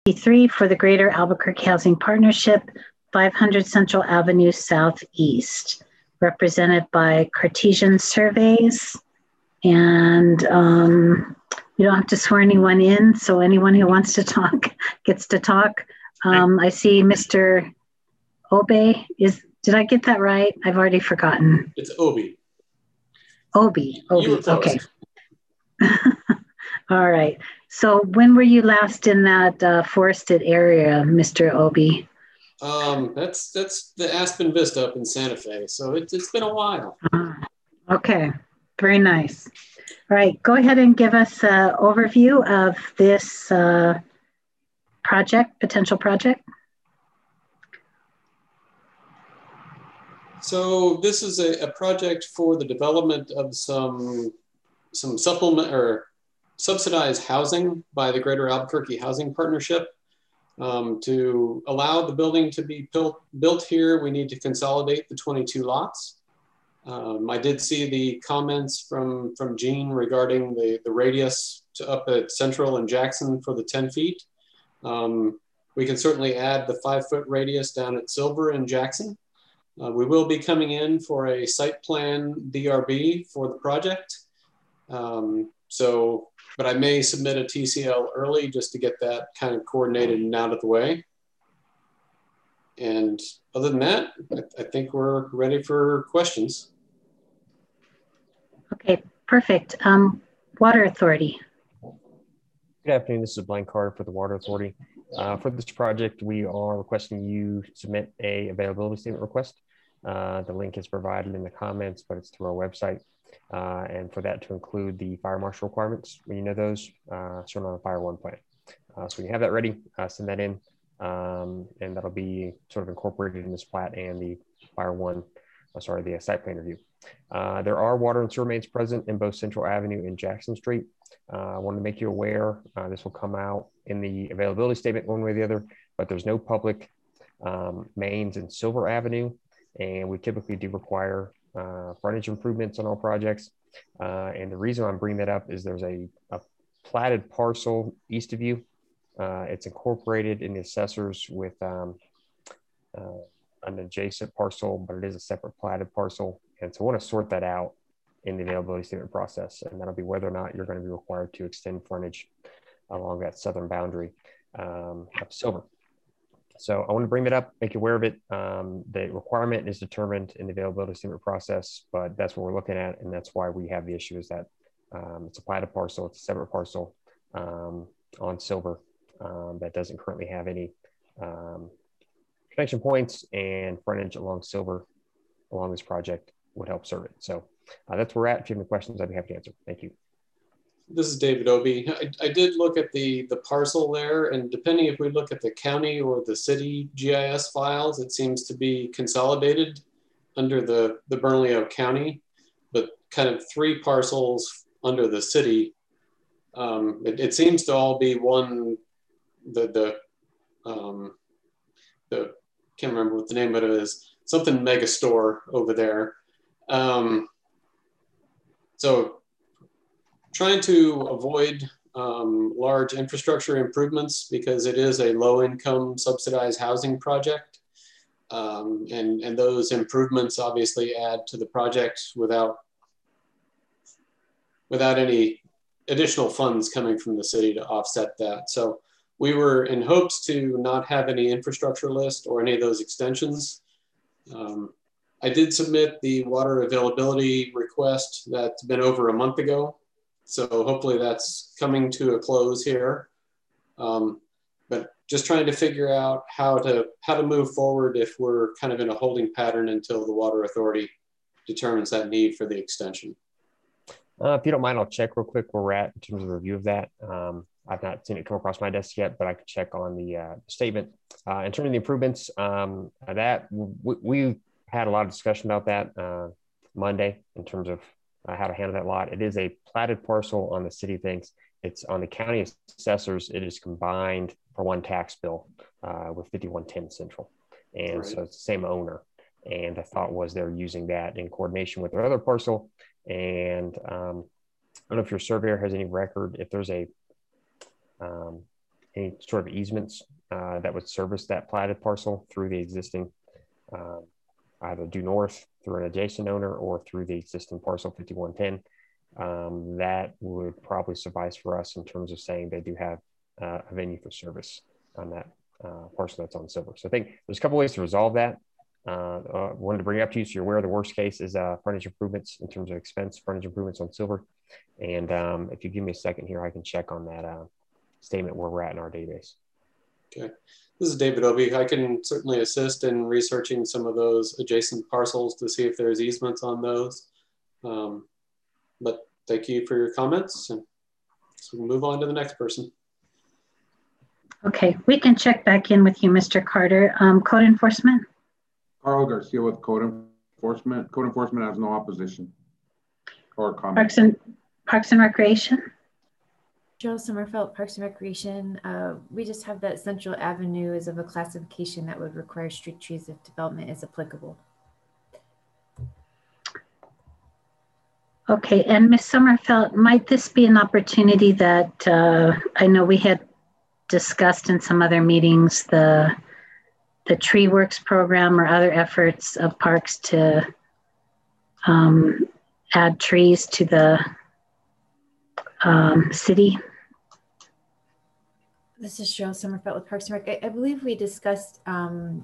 3 for the Greater Albuquerque Housing Partnership, 500 Central Avenue Southeast, represented by Cartesian Surveys. And you don't have to swear anyone in, so anyone who wants to talk gets to talk. I see Mr. Obe. Did I get that right? I've already forgotten. It's Obi. Obi. You were close. Okay. All right. So when were you last in that forested area, Mr. Obi? That's the Aspen Vista up in Santa Fe. So it's been a while. Okay. Very nice. All right. Go ahead and give us an overview of this potential project. So this is a project for the development of some supplement or subsidized housing by the Greater Albuquerque Housing Partnership. To allow the building to be built here, we need to consolidate the 22 lots. I did see the comments from Gene regarding the radius up at Central and Jackson for the 10 feet. We can certainly add the 5-foot radius down at Silver and Jackson. We will be coming in for a site plan DRB for the project. But I may submit a TCL early just to get that kind of coordinated and out of the way. And other than that, I think we're ready for questions. Okay, perfect. Water Authority. Good afternoon, this is Blaine Carter for the Water Authority. For this project, we are requesting you submit a availability statement request. The link is provided in the comments, but it's through our website. And for that to include the fire marshal requirements, when you know those, shown on the Fire One plan. So when you have that ready, send that in, and that'll be sort of incorporated in this plat and the the site plan review. There are water and sewer mains present in both Central Avenue and Jackson Street. I want to make you aware, this will come out in the availability statement one way or the other, but there's no public mains in Silver Avenue, and we typically do require frontage improvements on all projects. And the reason I'm bringing that up is there's a platted parcel east of you. It's incorporated in the assessors with an adjacent parcel, but it is a separate platted parcel. And so I want to sort that out in the availability statement process. And that'll be whether or not you're going to be required to extend frontage along that southern boundary of Silver. So I want to bring that up, make you aware of it. The requirement is determined in the availability statement process, but that's what we're looking at. And that's why we have the issue is that it's a platted parcel, it's a separate parcel on Silver that doesn't currently have any connection points, and frontage along Silver along this project would help serve it. So that's where we're at. If you have any questions, I'd be happy to answer. Thank you. This is David Obi. I did look at the parcel there, and depending if we look at the county or the city GIS files, it seems to be consolidated under the Bernalillo County, but kind of 3 parcels under the city. It seems to all be one, can't remember what the name of it is, something mega store over there. So trying to avoid large infrastructure improvements because it is a low income subsidized housing project. And those improvements obviously add to the project without any additional funds coming from the city to offset that. So we were in hopes to not have any infrastructure list or any of those extensions. I did submit the water availability request that's been over a month ago. So hopefully that's coming to a close here. But just trying to figure out how to move forward if we're kind of in a holding pattern until the Water Authority determines that need for the extension. If you don't mind, I'll check real quick where we're at in terms of review of that. I've not seen it come across my desk yet, but I could check on the statement. In terms of the improvements, that we had a lot of discussion about that Monday in terms of how to handle that lot. It is a platted parcel on the city thinks. It's on the county assessors. It is combined for one tax bill with 5110 Central. And right. So it's the same owner. And the thought was they're using that in coordination with their other parcel. And I don't know if your surveyor has any record, if there's a any sort of easements that would service that platted parcel through the existing, either due north through an adjacent owner or through the existing parcel 5110. That would probably suffice for us in terms of saying they do have a venue for service on that parcel that's on Silver. So I think there's a couple ways to resolve that. Wanted to bring it up to you so you're aware of the worst case is frontage improvements in terms of expense, frontage improvements on Silver. And if you give me a second here, I can check on that statement where we're at in our database. Okay, this is David Obie. I can certainly assist in researching some of those adjacent parcels to see if there's easements on those. But thank you for your comments, and so we'll move on to the next person. Okay, we can check back in with you, Mr. Carter. Code enforcement? Carl Garcia with Code Enforcement. Code enforcement has no opposition or comment. Parks and Recreation? Joe Sommerfeld, Parks and Recreation. We just have that Central Avenue as of a classification that would require street trees if development is applicable. Okay, and Ms. Sommerfeld, might this be an opportunity that I know we had discussed in some other meetings, the Tree Works program or other efforts of parks to add trees to the city? This is Cheryl Sommerfeld with Parks and Rec. I believe we discussed, the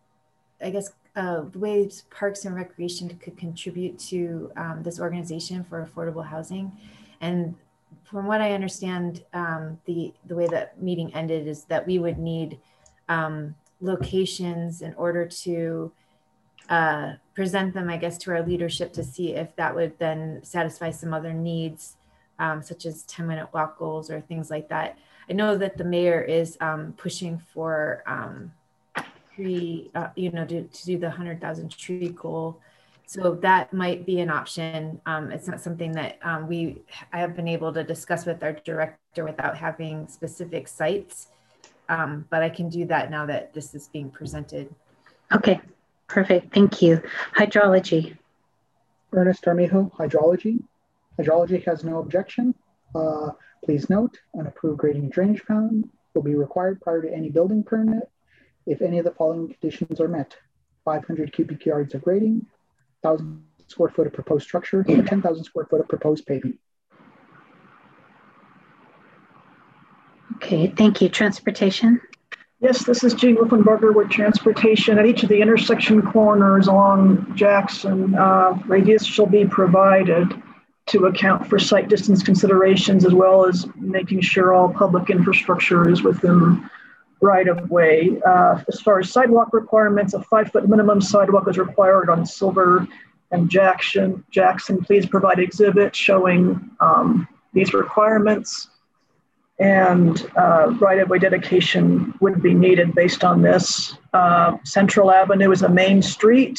ways Parks and Recreation could contribute to this organization for affordable housing. And from what I understand, the way that meeting ended is that we would need locations in order to present them, I guess, to our leadership to see if that would then satisfy some other needs, such as 10-minute walk goals or things like that. I know that the mayor is pushing for tree, to do the 100,000 tree goal. So that might be an option. It's not something that I have been able to discuss with our director without having specific sites, but I can do that now that this is being presented. Okay, perfect, thank you. Hydrology. Ernest Armijo, Hydrology. Hydrology has no objection. Please note, an approved grading and drainage plan will be required prior to any building permit if any of the following conditions are met: 500 cubic yards of grading, 1,000 square foot of proposed structure, and 10,000 square foot of proposed paving. Okay, thank you. Transportation. Yes, this is Jean Wolfenbarger with Transportation. At each of the intersection corners along Jackson, radius shall be provided to account for site distance considerations, as well as making sure all public infrastructure is within right of way. As far as sidewalk requirements, a 5-foot minimum sidewalk is required on Silver and Jackson. Please provide exhibits showing these requirements, and right of way dedication would be needed based on this. Central Avenue is a main street.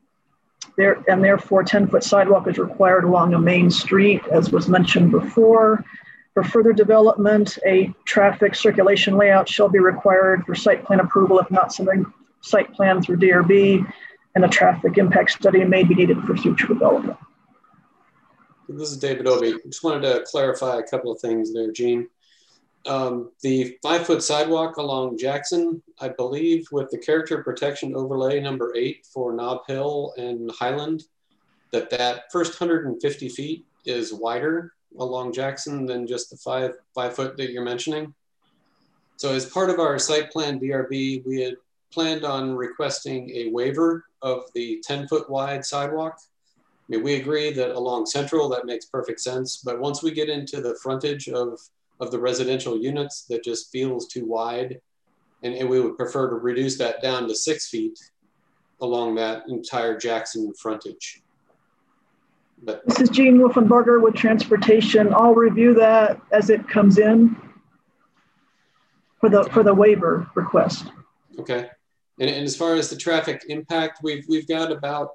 And therefore 10-foot sidewalk is required along a main street, as was mentioned before. For further development, a traffic circulation layout shall be required for site plan approval, if not submitting site plan through DRB, and a traffic impact study may be needed for future development. This is David Obie. Just wanted to clarify a couple of things there, Gene. The 5-foot sidewalk along Jackson, I believe with the character protection overlay number 8 for Nob Hill and Highland, that first 150 feet is wider along Jackson than just the five foot that you're mentioning. So as part of our site plan DRB, we had planned on requesting a waiver of the 10-foot wide sidewalk. I mean, we agree that along Central, that makes perfect sense. But once we get into the frontage of the residential units, that just feels too wide. And we would prefer to reduce that down to 6 feet along that entire Jackson frontage. But this is Jean Wolfenbarger with Transportation. I'll review that as it comes in for the waiver request. Okay. And as far as the traffic impact, we've got about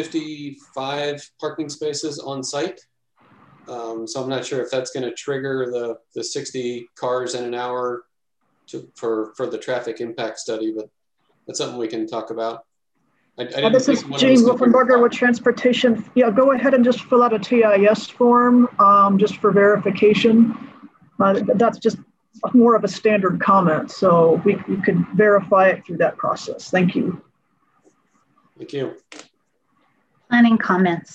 55 parking spaces on site. So I'm not sure if that's going to trigger the 60 cars in an hour for the traffic impact study, but that's something we can talk about. This is Jean Wolfenbarger with Transportation. Yeah, go ahead and just fill out a TIS form just for verification. That's just more of a standard comment, so we could verify it through that process. Thank you. Thank you. Planning comments.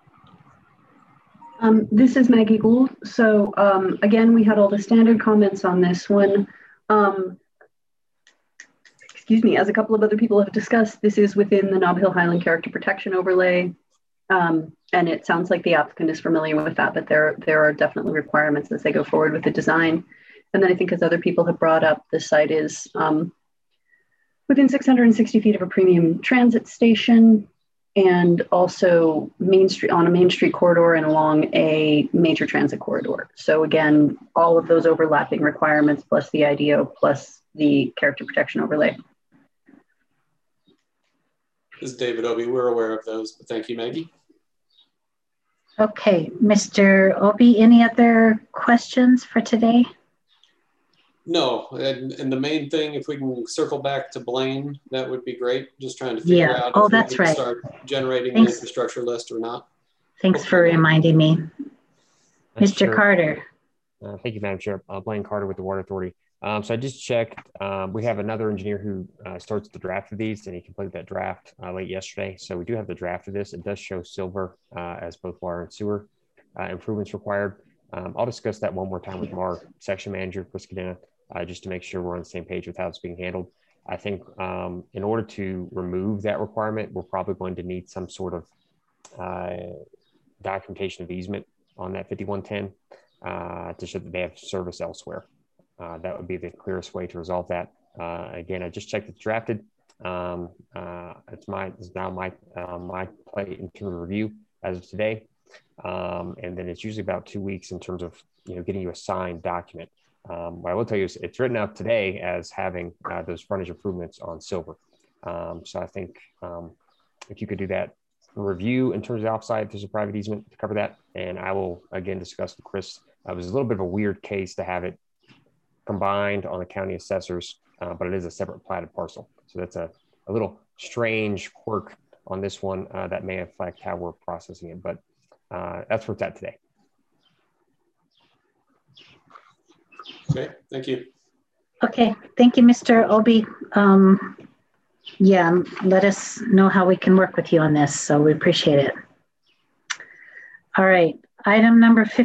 This is Maggie Gould. So again, we had all the standard comments on this one. Excuse me, as a couple of other people have discussed, this is within the Nob Hill Highland Character Protection Overlay. And it sounds like the applicant is familiar with that, but there are definitely requirements as they go forward with the design. And then I think as other people have brought up, the site is within 660 feet of a premium transit station, and also on a main street corridor and along a major transit corridor. So again, all of those overlapping requirements plus the IDO plus the character protection overlay. This is David Obie. We're aware of those, but thank you, Maggie. Okay, Mr. Obie, any other questions for today? No, and the main thing, if we can circle back to Blaine, that would be great. Just trying to figure out if that's we can right. start generating Thanks. the infrastructure list or not. Thanks for reminding me. Mr. Sure. Carter. Thank you, Madam Chair. Blaine Carter with the Water Authority. So I just checked. We have another engineer who starts the draft of these, and he completed that draft late yesterday. So we do have the draft of this. It does show silver as both water and sewer improvements required. I'll discuss that one more time with Mark, section manager, Chris Cadena, just to make sure we're on the same page with how it's being handled. I think in order to remove that requirement, we're probably going to need some sort of documentation of easement on that 5110 to show that they have service elsewhere. That would be the clearest way to resolve that. Again, I just checked it's drafted. It's now my plate in terms of review as of today. And then it's usually about 2 weeks in terms of getting you a signed document. What I will tell you is it's written up today as having those frontage improvements on silver. So I think if you could do that review in terms of offsite, if there's a private easement to cover that, and I will again discuss with Chris. It was a little bit of a weird case to have it combined on the county assessors, but it is a separate platted parcel. So that's a little strange quirk on this one that may affect how we're processing it, but that's where it's at today. Okay, thank you. Okay, thank you, Mr. Obie. Yeah, let us know how we can work with you on this. So we appreciate it. All right, item number 15.